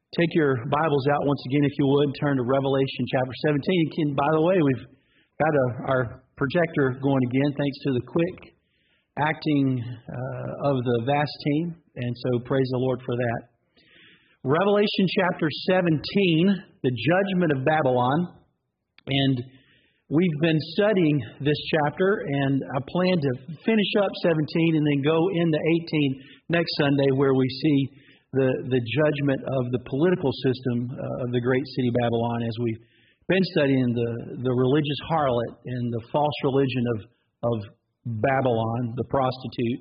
Take your Bibles out once again, if you would, and turn to Revelation chapter 17. By the way, we've got our projector going again, thanks to the quick acting of the VAST team, and so praise the Lord for that. Revelation chapter 17, the judgment of Babylon, and we've been studying this chapter, and I plan to finish up 17 and then go into 18 next Sunday, where we see the judgment of the political system of the great city Babylon, as we've been studying the religious harlot and the false religion of Babylon, the prostitute,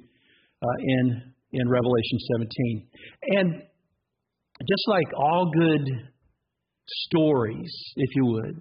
in Revelation 17. And just like all good stories, if you would,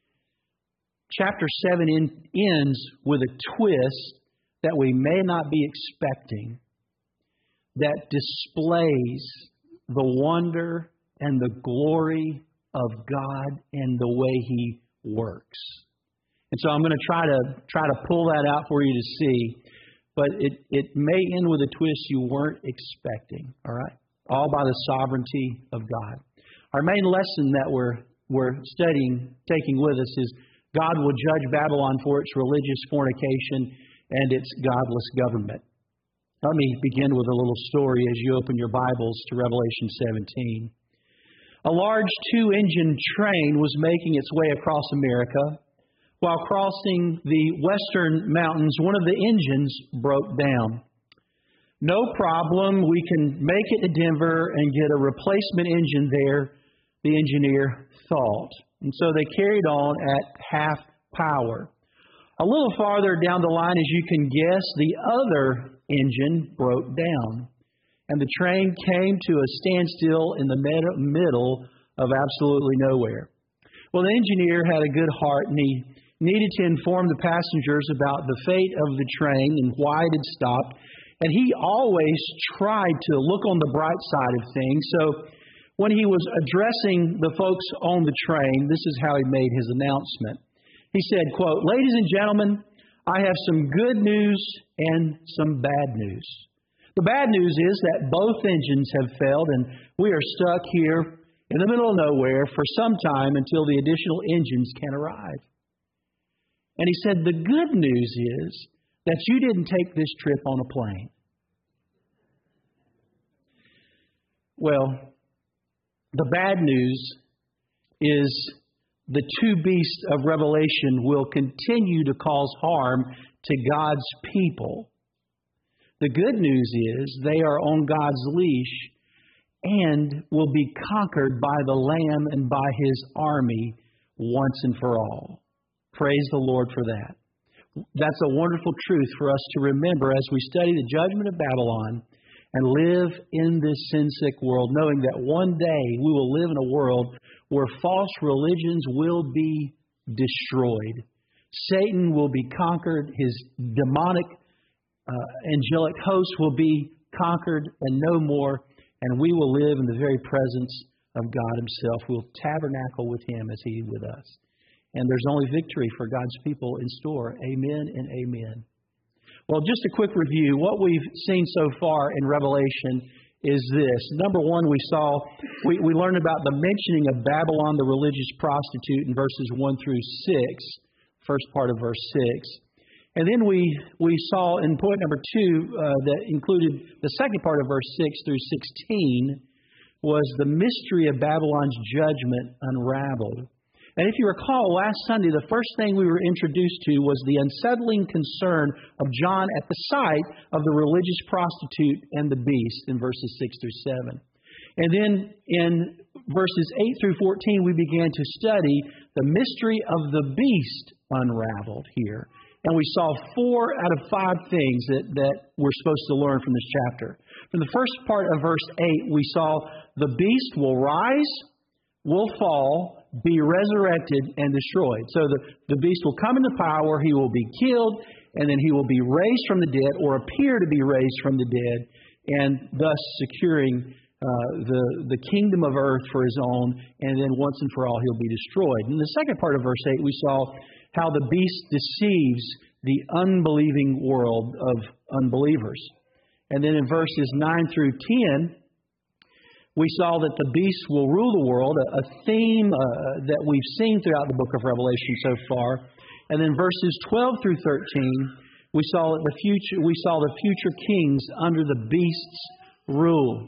chapter 7 ends with a twist that we may not be expecting, that displays the wonder and the glory of God and the way He works. And so I'm going to try to pull that out for you to see, but it may end with a twist you weren't expecting. All right, all by the sovereignty of God. Our main lesson that we're studying, taking with us, is God will judge Babylon for its religious fornication and its godless government. Let me begin with a little story as you open your Bibles to Revelation 17. A large 2-engine train was making its way across America. While crossing the western mountains, one of the engines broke down. No problem, we can make it to Denver and get a replacement engine there, the engineer thought. And so they carried on at half power. A little farther down the line, as you can guess, the other engine broke down, and the train came to a standstill in the middle of absolutely nowhere. Well, the engineer had a good heart, and he needed to inform the passengers about the fate of the train and why it had stopped, and he always tried to look on the bright side of things. So when he was addressing the folks on the train, this is how he made his announcement. He said, quote, "Ladies and gentlemen, I have some good news and some bad news. The bad news is that both engines have failed, and we are stuck here in the middle of nowhere for some time until the additional engines can arrive." And he said, the good news is that you didn't take this trip on a plane. Well, the bad news is the two beasts of Revelation will continue to cause harm to God's people. The good news is they are on God's leash and will be conquered by the Lamb and by His army once and for all. Praise the Lord for that. That's a wonderful truth for us to remember as we study the judgment of Babylon and live in this sin-sick world, knowing that one day we will live in a world where false religions will be destroyed. Satan will be conquered. His demonic angelic host will be conquered and no more. And we will live in the very presence of God Himself. We'll tabernacle with Him as He is with us. And there's only victory for God's people in store. Amen and amen. Well, just a quick review. What we've seen so far in Revelation is this. Number one, we learned about the mentioning of Babylon, the religious prostitute, in verses 1 through 6, first part of verse 6. And then we saw in point number 2 that included the second part of verse 6 through 16 was the mystery of Babylon's judgment unraveled. And if you recall, last Sunday, the first thing we were introduced to was the unsettling concern of John at the sight of the religious prostitute and the beast in verses 6 through 7. And then in verses 8 through 14, we began to study the mystery of the beast unraveled here. And we saw 4 out of 5 things that we're supposed to learn from this chapter. From the first part of verse 8, we saw the beast will rise, will fall, be resurrected, and destroyed. So the beast will come into power, he will be killed, and then he will be raised from the dead, or appear to be raised from the dead, and thus securing the kingdom of earth for his own, and then once and for all he'll be destroyed. In the second part of verse 8, we saw how the beast deceives the unbelieving world of unbelievers. And then in verses 9 through 10, We saw that the beast will rule the world, a theme that we've seen throughout the book of Revelation so far. And then verses 12 through 13, we saw the future kings under the beast's rule.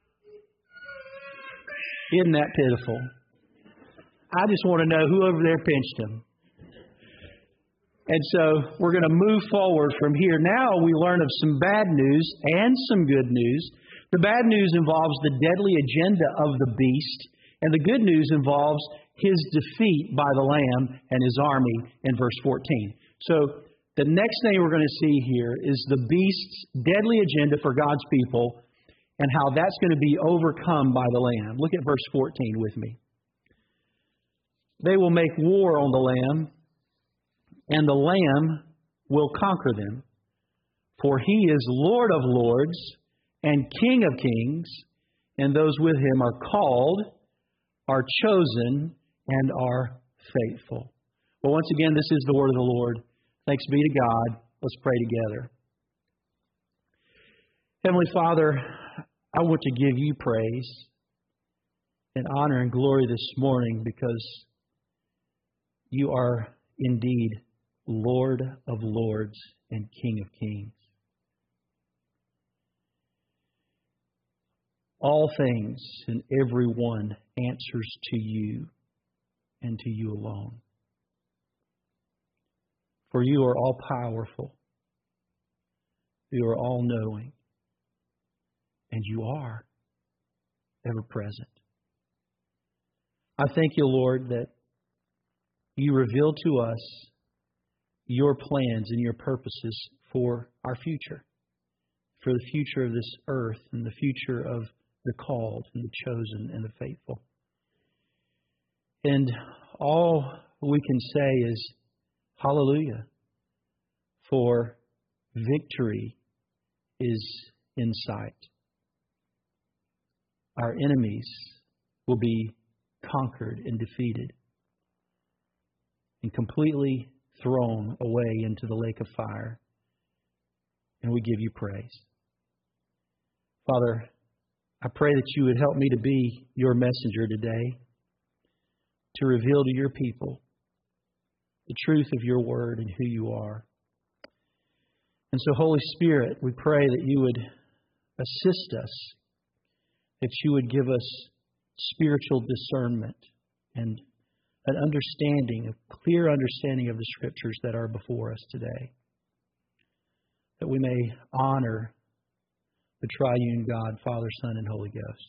Isn't that pitiful? I just want to know who over there pinched him. And so we're going to move forward from here. Now we learn of some bad news and some good news. The bad news involves the deadly agenda of the beast, and the good news involves his defeat by the Lamb and his army in verse 14. So the next thing we're going to see here is the beast's deadly agenda for God's people and how that's going to be overcome by the Lamb. Look at verse 14 with me. They will make war on the Lamb, and the Lamb will conquer them. For he is Lord of lords and King of kings, and those with him are called, are chosen, and are faithful. Well, once again, this is the word of the Lord. Thanks be to God. Let's pray together. Heavenly Father, I want to give you praise and honor and glory this morning because you are indeed Lord of lords and King of kings. All things and everyone answers to you and to you alone. For you are all powerful. You are all knowing. And you are ever present. I thank you, Lord, that you reveal to us your plans and your purposes for our future, for the future of this earth and the future of the called and the chosen and the faithful. And all we can say is, hallelujah, for victory is in sight. Our enemies will be conquered and defeated and completely thrown away into the lake of fire. And we give you praise. Father, I pray that you would help me to be your messenger today, to reveal to your people the truth of your word and who you are. And so, Holy Spirit, we pray that you would assist us, that you would give us spiritual discernment and an understanding, a clear understanding of the Scriptures that are before us today, that we may honor the triune God, Father, Son, and Holy Ghost.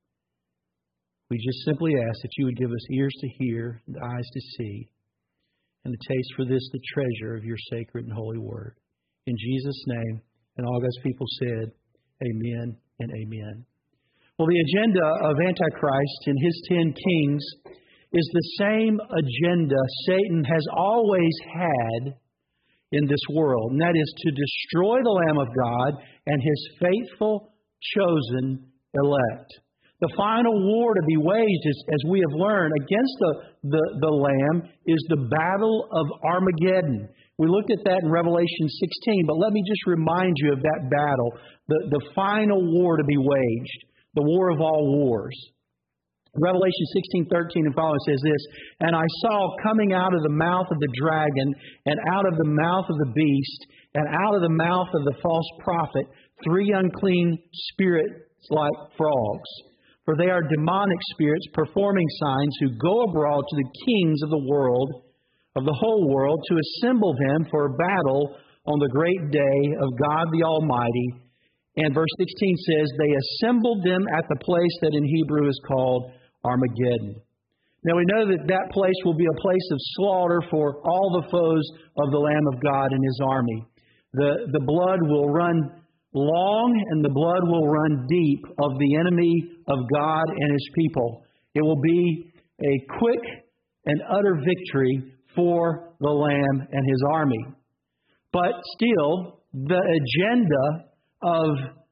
We just simply ask that you would give us ears to hear and eyes to see, and a taste for this, the treasure of your sacred and holy word. In Jesus' name, and all God's people said, amen and amen. Well, the agenda of Antichrist and his 10 kings is the same agenda Satan has always had in this world, and that is to destroy the Lamb of God and his faithful, chosen elect. The final war to be waged, as we have learned, against the Lamb is the battle of Armageddon. We looked at that in Revelation 16, but let me just remind you of that battle, the final war to be waged, the war of all wars. Revelation 16:13 and following says this, "And I saw coming out of the mouth of the dragon, and out of the mouth of the beast, and out of the mouth of the false prophet, 3 unclean spirits like frogs. For they are demonic spirits performing signs who go abroad to the kings of the world, of the whole world, to assemble them for a battle on the great day of God the Almighty." And verse 16 says, "They assembled them at the place that in Hebrew is called Armageddon." Now we know that that place will be a place of slaughter for all the foes of the Lamb of God and his army. The blood will run long and the blood will run deep of the enemy of God and his people. It will be a quick and utter victory for the Lamb and his army. But still, the agenda of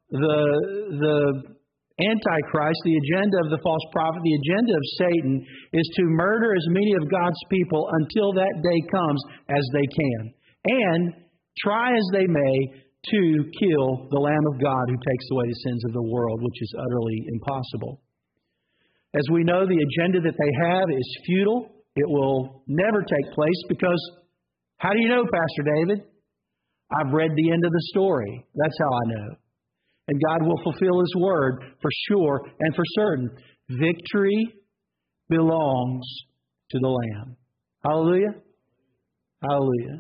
the Antichrist, the agenda of the false prophet, the agenda of Satan is to murder as many of God's people until that day comes as they can. And try as they may to kill the Lamb of God who takes away the sins of the world, which is utterly impossible. As we know, the agenda that they have is futile. It will never take place because, how do you know, Pastor David? I've read the end of the story. That's how I know. And God will fulfill His word for sure and for certain. Victory belongs to the Lamb. Hallelujah. Hallelujah.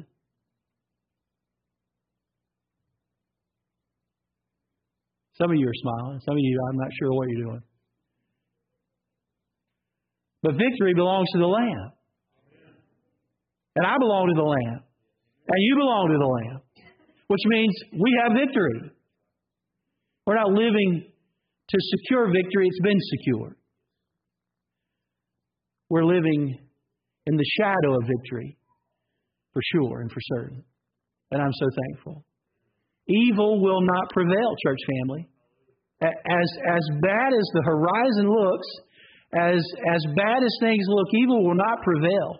Some of you are smiling. Some of you, I'm not sure what you're doing. But victory belongs to the Lamb. And I belong to the Lamb. And you belong to the Lamb. Which means we have victory. We're not living to secure victory. It's been secured. We're living in the shadow of victory. For sure and for certain. And I'm so thankful. Evil will not prevail, church family. As bad as the horizon looks, as bad as things look, evil will not prevail.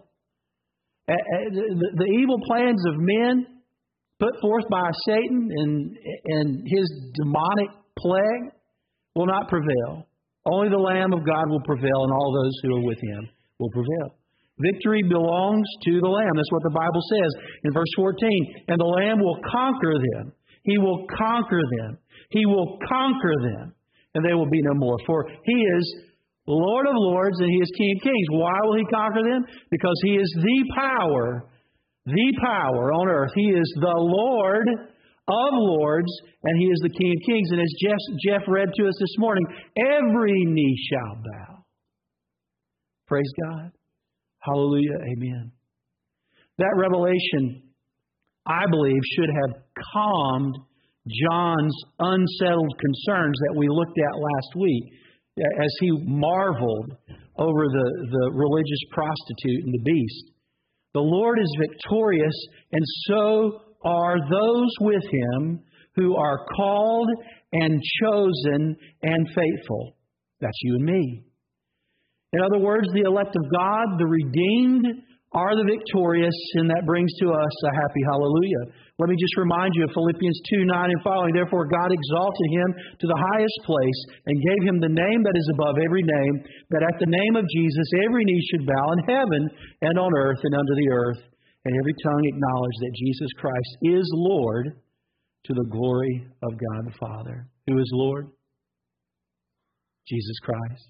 The evil plans of men put forth by Satan and his demonic plague will not prevail. Only the Lamb of God will prevail, and all those who are with Him will prevail. Victory belongs to the Lamb. That's what the Bible says in verse 14. And the Lamb will conquer them. He will conquer them. He will conquer them, and they will be no more. For He is Lord of lords, and He is King of kings. Why will He conquer them? Because He is the power on earth. He is the Lord of lords, and He is the King of kings. And as Jeff read to us this morning, every knee shall bow. Praise God. Hallelujah. Amen. That revelation, I believe, should have calmed John's unsettled concerns that we looked at last week as he marveled over the religious prostitute and the beast. The Lord is victorious, and so are those with Him who are called and chosen and faithful. That's you and me. In other words, the elect of God, the redeemed, are the victorious, and that brings to us a happy hallelujah. Let me just remind you of Philippians 2:9 and following. Therefore God exalted Him to the highest place and gave Him the name that is above every name, that at the name of Jesus every knee should bow in heaven and on earth and under the earth, and every tongue acknowledge that Jesus Christ is Lord, to the glory of God the Father. Who is Lord? Jesus Christ.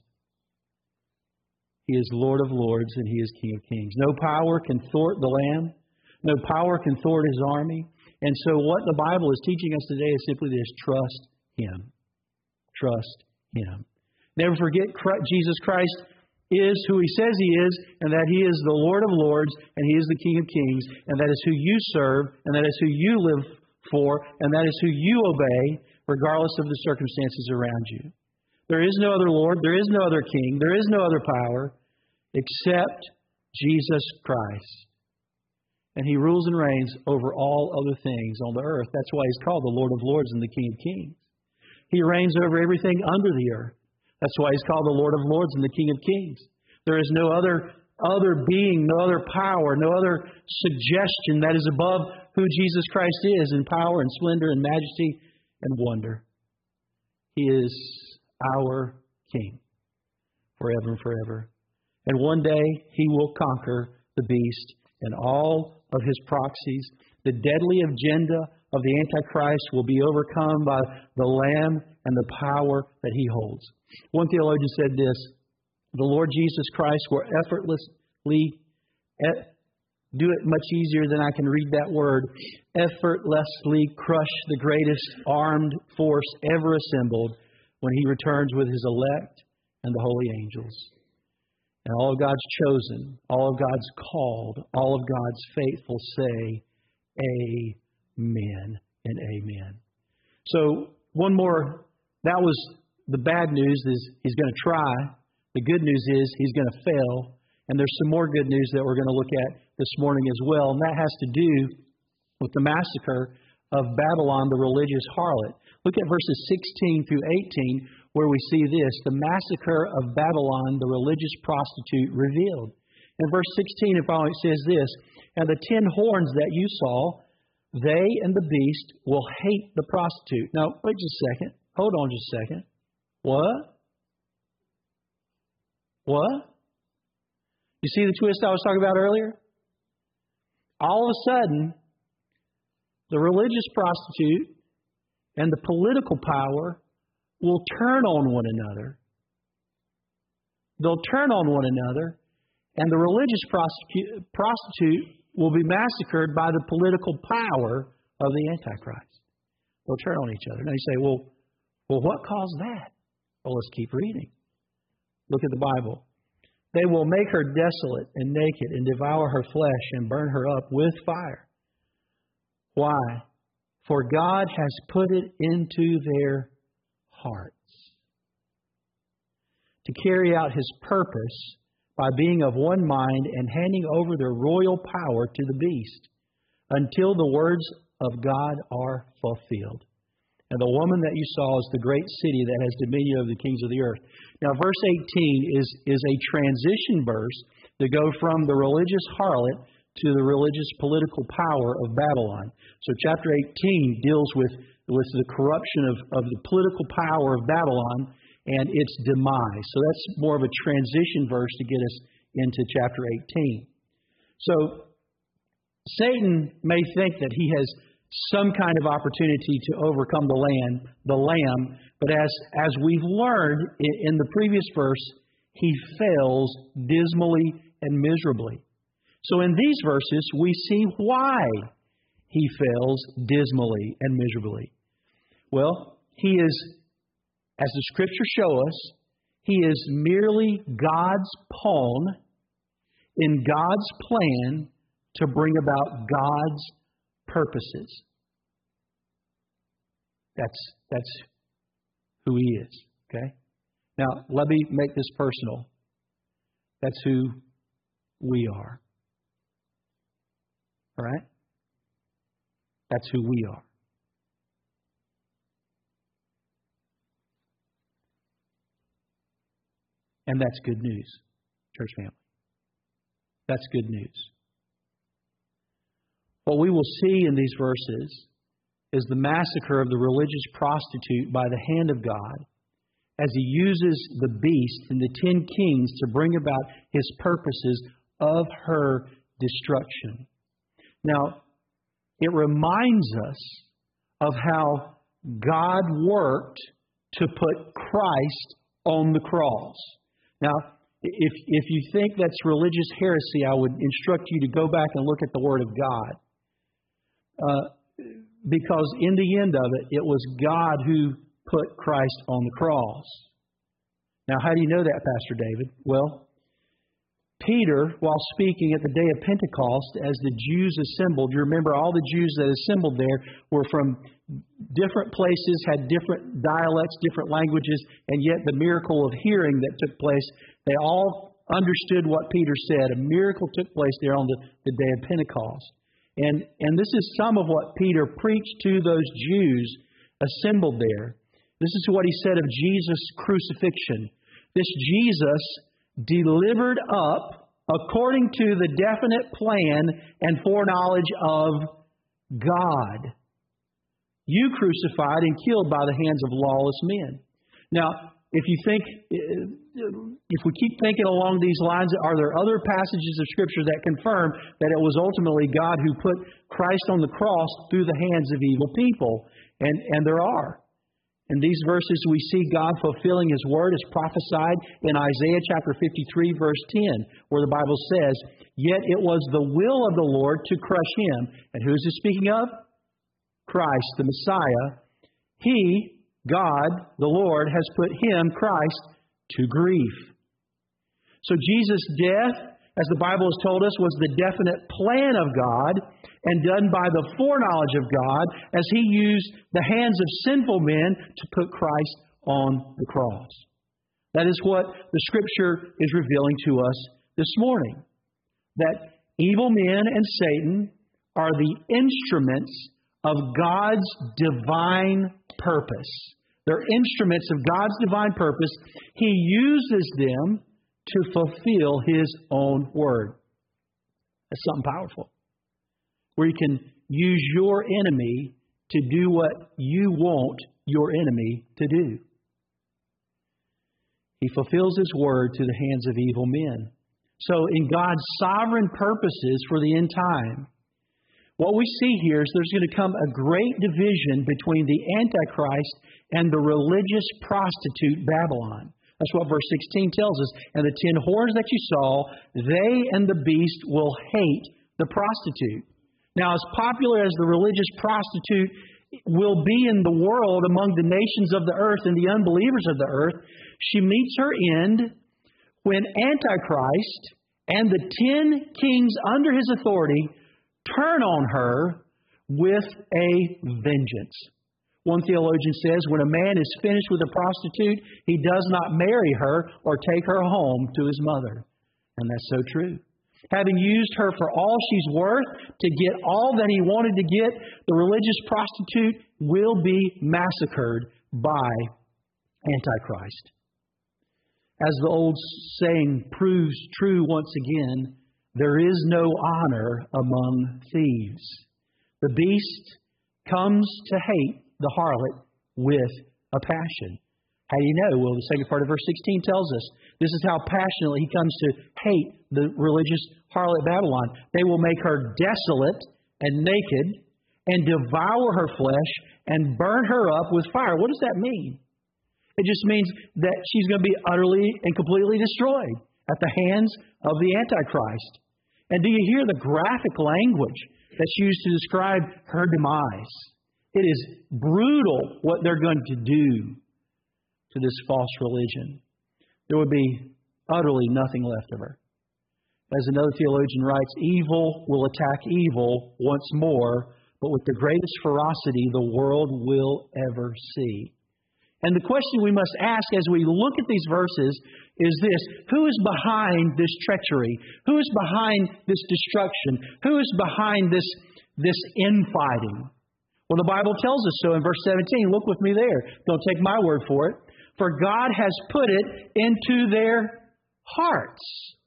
He is Lord of lords, and He is King of kings. No power can thwart the Lamb. No power can thwart His army. And so what the Bible is teaching us today is simply this: trust Him. Trust Him. Never forget Jesus Christ is who He says He is, and that He is the Lord of lords, and He is the King of kings, and that is who you serve, and that is who you live for, and that is who you obey, regardless of the circumstances around you. There is no other Lord, there is no other King, there is no other power except Jesus Christ. And He rules and reigns over all other things on the earth. That's why He's called the Lord of lords and the King of kings. He reigns over everything under the earth. That's why He's called the Lord of lords and the King of kings. There is no other being, no other power, no other suggestion that is above who Jesus Christ is in power and splendor and majesty and wonder. He is our King forever and forever. And one day He will conquer the beast and all of his proxies. The deadly agenda of the Antichrist will be overcome by the Lamb and the power that He holds. One theologian said this: the Lord Jesus Christ will effortlessly do it much easier than I can read that word. Effortlessly crush the greatest armed force ever assembled when He returns with His elect and the holy angels. And all of God's chosen, all of God's called, all of God's faithful say, Amen and amen. So one more, that was the bad news, is He's going to try. The good news is He's going to fail. And there's some more good news that we're going to look at this morning as well. And that has to do with the massacre of Babylon, the religious harlot. Look at verses 16 through 18, where we see this: the massacre of Babylon, the religious prostitute, revealed. In verse 16 and following, it says this: and the 10 horns that you saw, they and the beast will hate the prostitute. Now, wait just a second. Hold on just a second. What? What? You see the twist I was talking about earlier? All of a sudden, the religious prostitute and the political power will turn on one another. They'll turn on one another, and the religious prostitute will be massacred by the political power of the Antichrist. They'll turn on each other. Now you say, well, what caused that? Well, let's keep reading. Look at the Bible. They will make her desolate and naked and devour her flesh and burn her up with fire. Why? For God has put it into their hearts to carry out His purpose by being of one mind and handing over their royal power to the beast until the words of God are fulfilled. And the woman that you saw is the great city that has dominion over the kings of the earth. Now, verse 18 is a transition verse to go from the religious harlot to the religious political power of Babylon. So chapter 18 deals with the corruption of the political power of Babylon and its demise. So that's more of a transition verse to get us into chapter 18. So Satan may think that he has some kind of opportunity to overcome the lamb, but as we've learned in the previous verse, he fails dismally and miserably. So in these verses, we see why he fails dismally and miserably. Well, he is, as the Scriptures show us, he is merely God's pawn in God's plan to bring about God's purposes. That's who he is. Okay? Now, let me make this personal. That's who we are. All right? That's who we are. And that's good news, church family. That's good news. What we will see in these verses is the massacre of the religious prostitute by the hand of God as he uses the beast and the 10 kings to bring about his purposes of her destruction. Now, it reminds us of how God worked to put Christ on the cross. Now, if you think that's religious heresy, I would instruct you to go back and look at the Word of God. Because in the end of it, it was God who put Christ on the cross. Now, how do you know that, Pastor David? Well, Peter, while speaking at the day of Pentecost, as the Jews assembled, you remember all the Jews that assembled there were from different places, had different dialects, different languages, and yet the miracle of hearing that took place, they all understood what Peter said. A miracle took place there on the day of Pentecost. And this is some of what Peter preached to those Jews assembled there. This is what he said of Jesus' crucifixion. This Jesus delivered up according to the definite plan and foreknowledge of God. You crucified and killed by the hands of lawless men. Now, if we keep thinking along these lines, are there other passages of Scripture that confirm that it was ultimately God who put Christ on the cross through the hands of evil people? And there are. In these verses, we see God fulfilling His word as prophesied in Isaiah chapter 53, verse 10, where the Bible says, "Yet it was the will of the Lord to crush him." And who is it speaking of? Christ, the Messiah. He, God, the Lord, has put him, Christ, to grief. So Jesus' death, as the Bible has told us, was the definite plan of God and done by the foreknowledge of God as He used the hands of sinful men to put Christ on the cross. That is what the Scripture is revealing to us this morning. That evil men and Satan are the instruments of God's divine purpose. They're instruments of God's divine purpose. He uses them to fulfill His own word. That's something powerful. Where you can use your enemy to do what you want your enemy to do. He fulfills His word to the hands of evil men. So in God's sovereign purposes for the end time, what we see here is there's going to come a great division between the Antichrist and the religious prostitute Babylon. That's what verse 16 tells us. And the 10 horns that you saw, they and the beast will hate the prostitute. Now, as popular as the religious prostitute will be in the world among the nations of the earth and the unbelievers of the earth, she meets her end when Antichrist and the 10 kings under his authority turn on her with a vengeance. One theologian says, when a man is finished with a prostitute, he does not marry her or take her home to his mother. And that's so true. Having used her for all she's worth to get all that he wanted to get, the religious prostitute will be massacred by Antichrist. As the old saying proves true once again, there is no honor among thieves. The beast comes to hate the harlot with a passion. How do you know? Well, the second part of verse 16 tells us this is how passionately he comes to hate the religious harlot Babylon. They will make her desolate and naked and devour her flesh and burn her up with fire. What does that mean? It just means that she's going to be utterly and completely destroyed at the hands of the Antichrist. And do you hear the graphic language that's used to describe her demise? It is brutal what they're going to do to this false religion. There would be utterly nothing left of her. As another theologian writes, evil will attack evil once more, but with the greatest ferocity the world will ever see. And the question we must ask as we look at these verses is this: who is behind this treachery? Who is behind this destruction? Who is behind this infighting? Well, the Bible tells us so in verse 17. Look with me there. Don't take my word for it. For God has put it into their hearts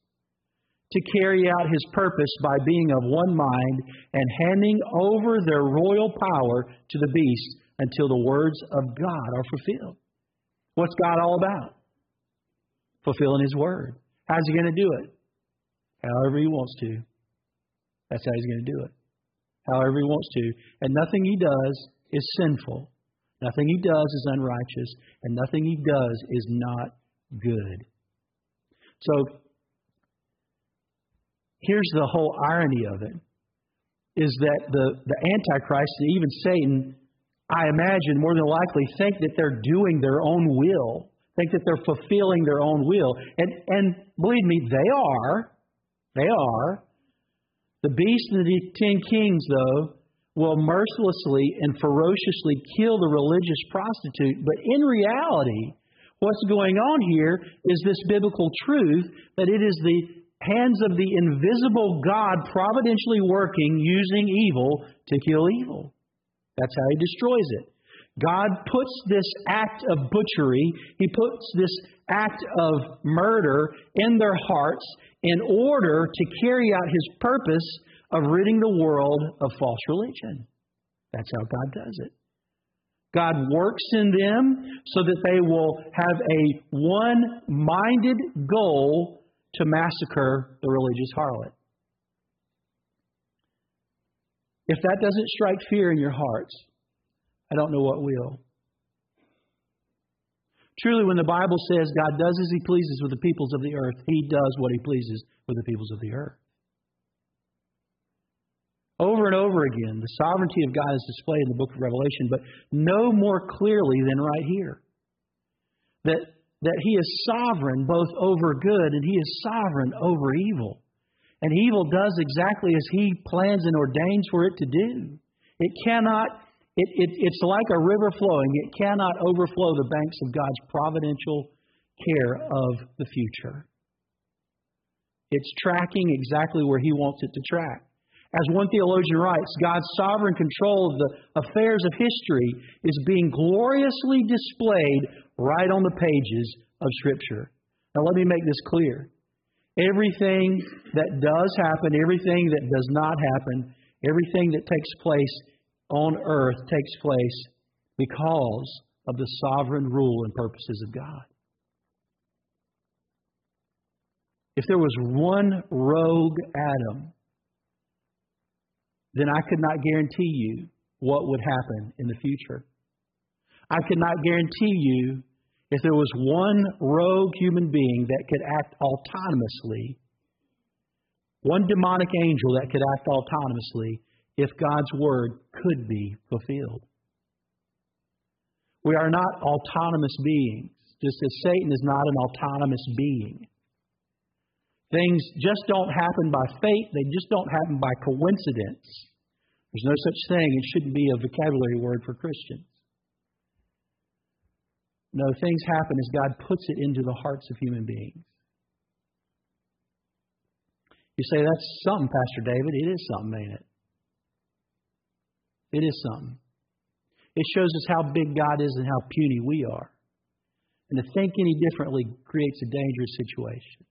to carry out His purpose by being of one mind and handing over their royal power to the beast until the words of God are fulfilled. What's God all about? Fulfilling His word. How's He going to do it? However He wants to. That's how He's going to do it. However He wants to. And nothing He does is sinful. Nothing He does is unrighteous. And nothing He does is not good. So, here's the whole irony of it. Is that the Antichrist and even Satan, I imagine, more than likely think that they're doing their own will. Think that they're fulfilling their own will. And believe me, they are. They are. The beast and the 10 kings, though, will mercilessly and ferociously kill the religious prostitute. But in reality, what's going on here is this biblical truth that it is the hands of the invisible God providentially working, using evil to kill evil. That's how He destroys it. God puts this act of butchery, He puts this act of murder in their hearts in order to carry out His purpose of ridding the world of false religion. That's how God does it. God works in them so that they will have a one-minded goal to massacre the religious harlot. If that doesn't strike fear in your hearts, I don't know what will. Truly, when the Bible says God does as He pleases with the peoples of the earth, He does what He pleases with the peoples of the earth. Over and over again, the sovereignty of God is displayed in the book of Revelation, but no more clearly than right here. That He is sovereign both over good and He is sovereign over evil. And evil does exactly as He plans and ordains for it to do. It cannot, it's like a river flowing. It cannot overflow the banks of God's providential care of the future. It's tracking exactly where He wants it to track. As one theologian writes, God's sovereign control of the affairs of history is being gloriously displayed right on the pages of Scripture. Now let me make this clear. Everything that does happen, everything that does not happen, everything that takes place on earth takes place because of the sovereign rule and purposes of God. if there was one rogue Adam, then I could not guarantee you what would happen in the future. I could not guarantee you if there was one rogue human being that could act autonomously, one demonic angel that could act autonomously, if God's Word could be fulfilled. We are not autonomous beings, just as Satan is not an autonomous being. Things just don't happen by fate. They just don't happen by coincidence. There's no such thing. It shouldn't be a vocabulary word for Christians. No, things happen as God puts it into the hearts of human beings. You say, that's something, Pastor David. It is something, ain't it? It is something. It shows us how big God is and how puny we are. And to think any differently creates a dangerous situation.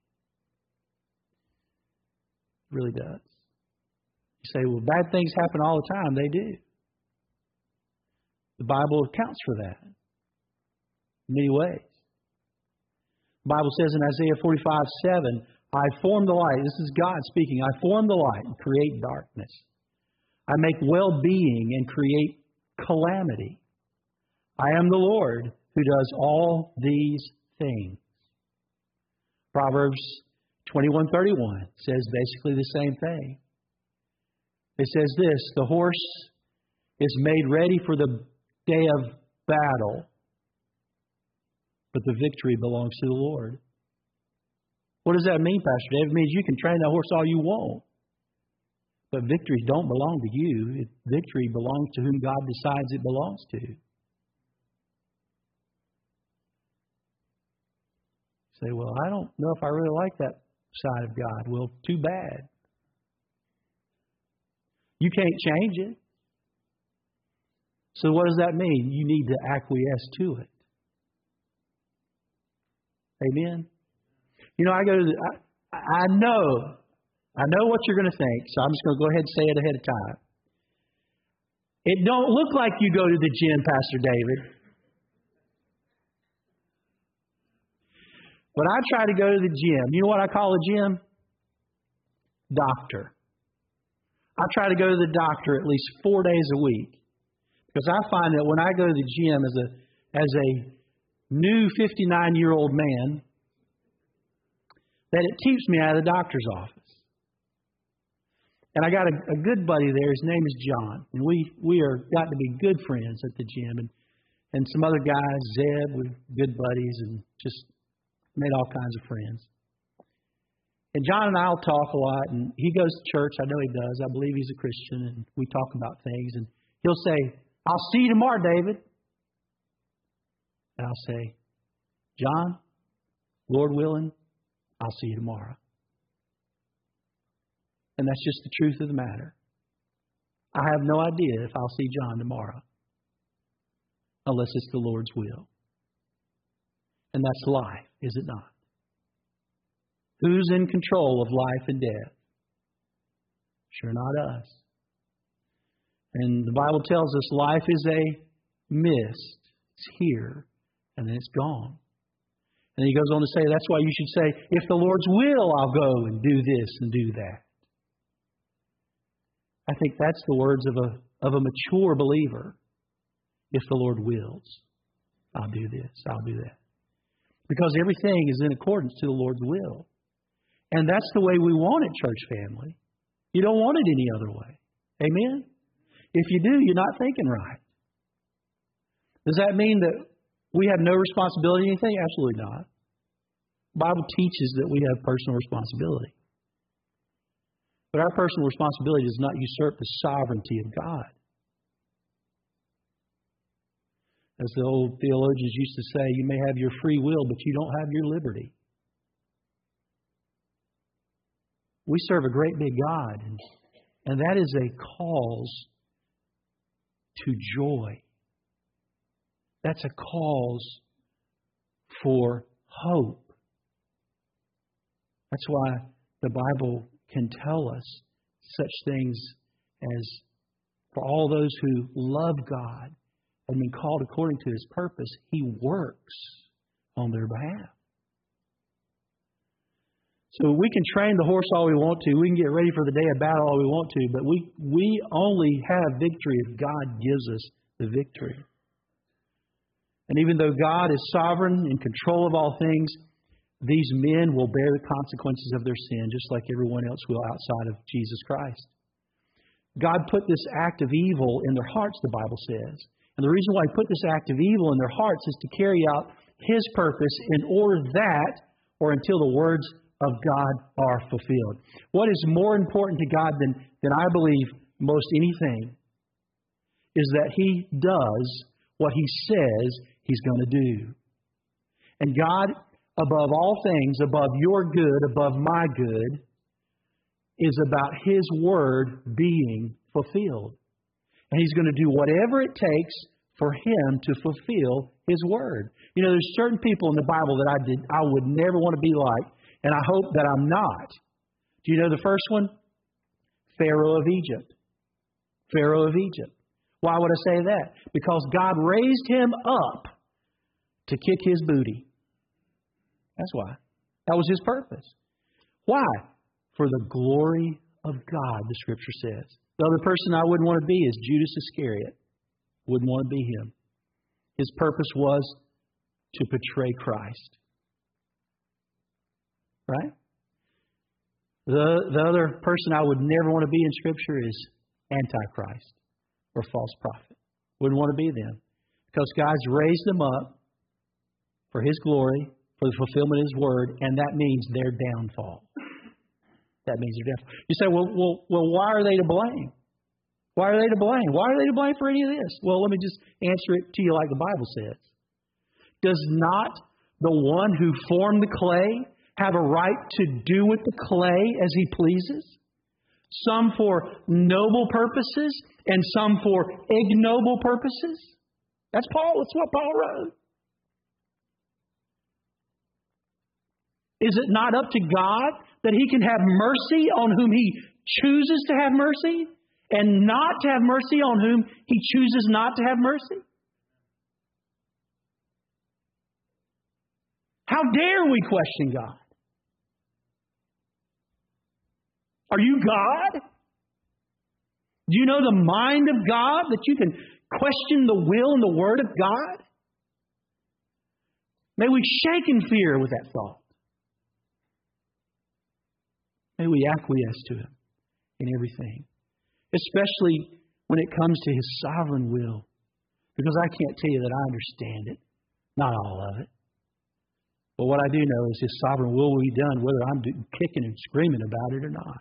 It really does. You say, well, bad things happen all the time. They do. The Bible accounts for that in many ways. The Bible says in Isaiah 45:7, I form the light. This is God speaking. I form the light and create darkness. I make well-being and create calamity. I am the Lord who does all these things. Proverbs 21:31 says basically the same thing. It says this, the horse is made ready for the day of battle, but the victory belongs to the Lord. What does that mean, Pastor Dave? It means you can train that horse all you want, but victories don't belong to you. Victory belongs to whom God decides it belongs to. You say, well, I don't know if I really like that side of God. Well, too bad. You can't change it. So what does that mean? You need to acquiesce to it. Amen? You know, I know what you're going to think, so I'm just going to go ahead and say it ahead of time. It don't look like you go to the gym, Pastor David. When I try to go to the gym, you know what I call a gym? Doctor. I try to go to the doctor at least 4 days a week. Because I find that when I go to the gym as a new 59-year-old man, that it keeps me out of the doctor's office. And I got a good buddy there. His name is John. And we are got to be good friends at the gym. And some other guys, Zeb, we're good buddies and just made all kinds of friends. And John and I will talk a lot. And he goes to church. I know he does. I believe he's a Christian. And we talk about things. And he'll say, I'll see you tomorrow, David. And I'll say, John, Lord willing, I'll see you tomorrow. And that's just the truth of the matter. I have no idea if I'll see John tomorrow, unless it's the Lord's will. And that's life, is it not? Who's in control of life and death? Sure not us. And the Bible tells us life is a mist. It's here, and then it's gone. And he goes on to say, that's why you should say, if the Lord's will, I'll go and do this and do that. I think that's the words of a mature believer. If the Lord wills, I'll do this, I'll do that. Because everything is in accordance to the Lord's will. And that's the way we want it, church family. You don't want it any other way. Amen? If you do, you're not thinking right. Does that mean that we have no responsibility in anything? Absolutely not. The Bible teaches that we have personal responsibility. But our personal responsibility does not usurp the sovereignty of God. As the old theologians used to say, you may have your free will, but you don't have your liberty. We serve a great big God, and that is a cause to joy. That's a cause for hope. That's why the Bible can tell us such things as, for all those who love God and been called according to His purpose, He works on their behalf. So we can train the horse all we want to. We can get ready for the day of battle all we want to. But we only have victory if God gives us the victory. And even though God is sovereign, in control of all things, these men will bear the consequences of their sin just like everyone else will outside of Jesus Christ. God put this act of evil in their hearts, the Bible says. And the reason why He put this act of evil in their hearts is to carry out His purpose in order that, or until the words of God are fulfilled. What is more important to God than I believe most anything is that He does what He says He's going to do. And God, above all things, above your good, above my good, is about His Word being fulfilled. And He's going to do whatever it takes for Him to fulfill His Word. You know, there's certain people in the Bible that I would never want to be like, and I hope that I'm not. Do you know the first one? Pharaoh of Egypt. Pharaoh of Egypt. Why would I say that? Because God raised him up to kick his booty. That's why. That was His purpose. Why? For the glory of God, the Scripture says. The other person I wouldn't want to be is Judas Iscariot. Wouldn't want to be him. His purpose was to betray Christ. Right? The other person I would never want to be in Scripture is Antichrist or false prophet. Wouldn't want to be them. Because God's raised them up for His glory, for the fulfillment of His Word, and that means their downfall. That means their downfall. You say, well, why are they to blame? Why are they to blame? Why are they to blame for any of this? Well, let me just answer it to you like the Bible says. Does not the one who formed the clay have a right to do with the clay as he pleases? Some for noble purposes and some for ignoble purposes? That's what Paul wrote. Is it not up to God that He can have mercy on whom He chooses to have mercy and not to have mercy on whom He chooses not to have mercy? How dare we question God? Are you God? Do you know the mind of God that you can question the will and the Word of God? May we shake in fear with that thought. May we acquiesce to Him in everything, especially when it comes to His sovereign will, because I can't tell you that I understand it, not all of it. But what I do know is His sovereign will be done, whether I'm kicking and screaming about it or not.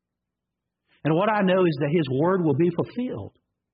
And what I know is that His Word will be fulfilled.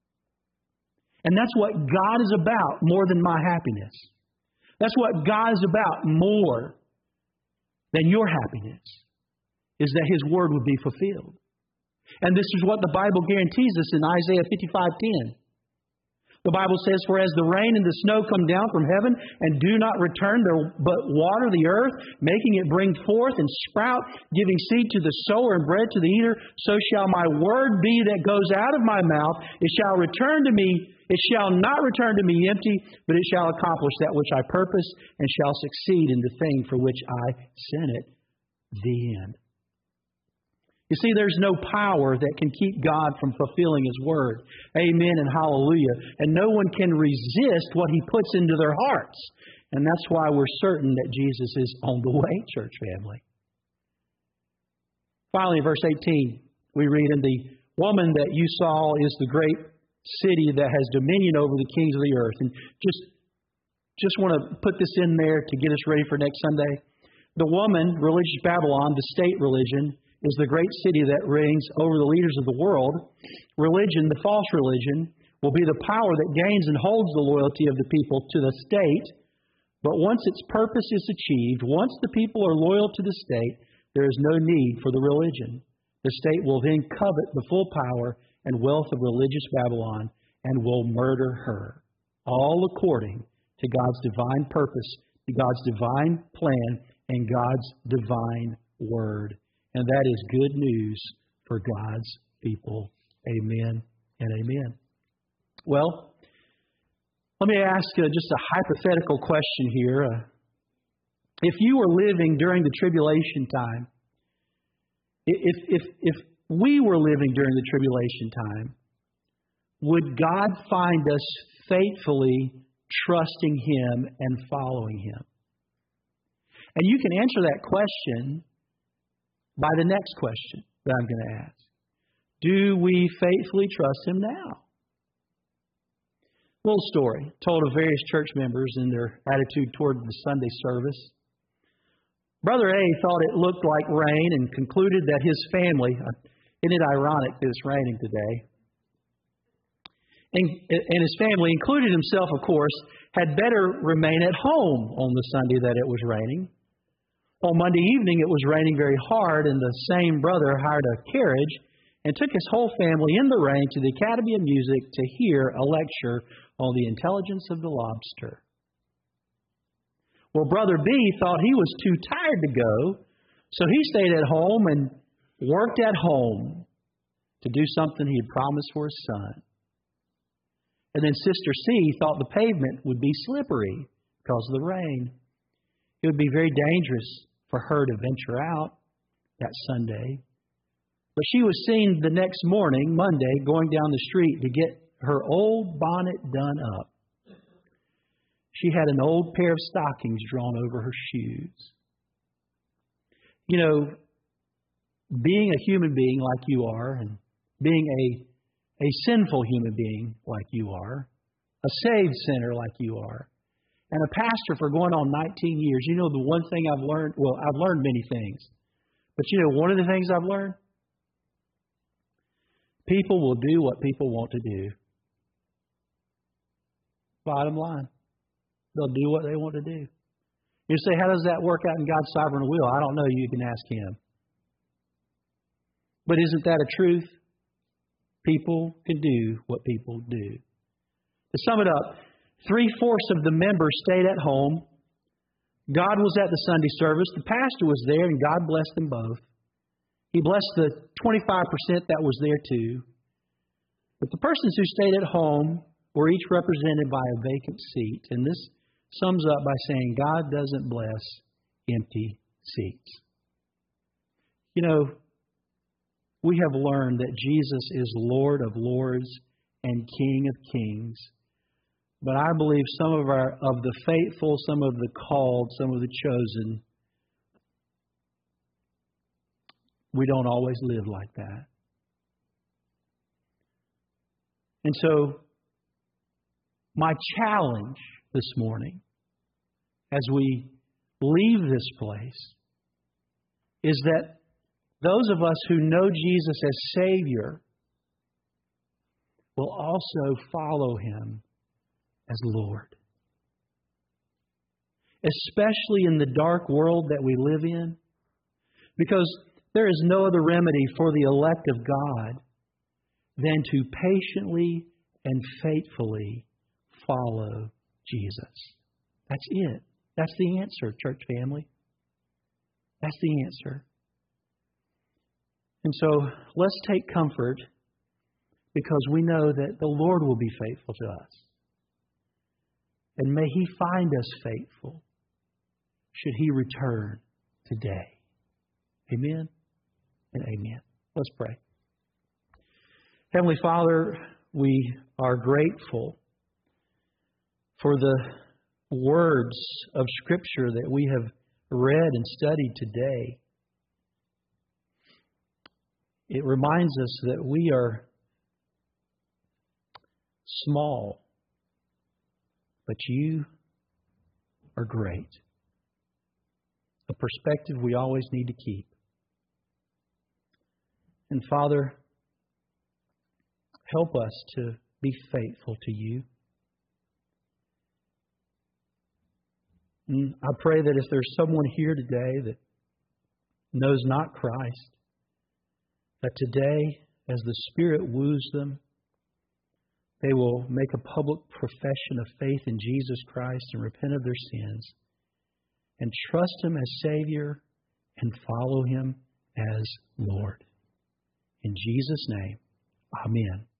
And that's what God is about more than my happiness. That's what God is about more than your happiness, is that His Word would be fulfilled. And this is what the Bible guarantees us in Isaiah 55:10. The Bible says, "For as the rain and the snow come down from heaven and do not return there, but water the earth, making it bring forth and sprout, giving seed to the sower and bread to the eater, so shall my word be that goes out of my mouth. It shall return to me. It shall not return to me empty, but it shall accomplish that which I purpose and shall succeed in the thing for which I sent it." The end. You see, there's no power that can keep God from fulfilling His Word. Amen and hallelujah. And no one can resist what He puts into their hearts. And that's why we're certain that Jesus is on the way, church family. Finally, in verse 18, we read, "And the woman that you saw is the great city that has dominion over the kings of the earth." And just want to put this in there to get us ready for next Sunday. The woman, religious Babylon, the state religion, is the great city that reigns over the leaders of the world. Religion, the false religion, will be the power that gains and holds the loyalty of the people to the state. But once its purpose is achieved, once the people are loyal to the state, there is no need for the religion. The state will then covet the full power and wealth of religious Babylon and will murder her, all according to God's divine purpose, to God's divine plan, and God's divine word. And that is good news for God's people. Amen and amen. Well, let me ask just a hypothetical question here. If you were living during the tribulation time, If we were living during the tribulation time, would God find us faithfully trusting Him and following Him? And you can answer that question by the next question that I'm going to ask. Do we faithfully trust Him now? Little story told of various church members and their attitude toward the Sunday service. Brother A thought it looked like rain and concluded that his family, isn't it ironic that it's raining today? And his family, including himself, of course, had better remain at home on the Sunday that it was raining. On Monday evening, it was raining very hard, and the same brother hired a carriage and took his whole family in the rain to the Academy of Music to hear a lecture on the intelligence of the lobster. Well, Brother B thought he was too tired to go, so he stayed at home and worked at home to do something he had promised for his son. And then Sister C thought the pavement would be slippery because of the rain. It would be very dangerous for her to venture out that Sunday. But she was seen the next morning, Monday, going down the street to get her old bonnet done up. She had an old pair of stockings drawn over her shoes. You know, being a human being like you are, and being a sinful human being like you are, a saved sinner like you are, and a pastor for going on 19 years, you know the one thing I've learned, well, I've learned many things, but you know one of the things I've learned? People will do what people want to do. Bottom line. They'll do what they want to do. You say, how does that work out in God's sovereign will? I don't know. You can ask Him. But isn't that a truth? People can do what people do. To sum it up, 3/4 of the members stayed at home. God was at the Sunday service. The pastor was there, and God blessed them both. He blessed the 25% that was there too. But the persons who stayed at home were each represented by a vacant seat. And this sums up by saying God doesn't bless empty seats. You know, we have learned that Jesus is Lord of lords and King of kings. But I believe some of the faithful, some of the called, some of the chosen, we don't always live like that. And so, my challenge this morning, as we leave this place, is that those of us who know Jesus as Savior will also follow Him as Lord. Especially in the dark world that we live in, because there is no other remedy for the elect of God than to patiently and faithfully follow Jesus. That's it. That's the answer, church family. That's the answer. And so let's take comfort because we know that the Lord will be faithful to us. And may He find us faithful should He return today. Amen and amen. Let's pray. Heavenly Father, we are grateful for the words of Scripture that we have read and studied today. It reminds us that we are small, but You are great. A perspective we always need to keep. And Father, help us to be faithful to You. And I pray that if there's someone here today that knows not Christ, that today, as the Spirit woos them, they will make a public profession of faith in Jesus Christ and repent of their sins and trust Him as Savior and follow Him as Lord. In Jesus' name, amen.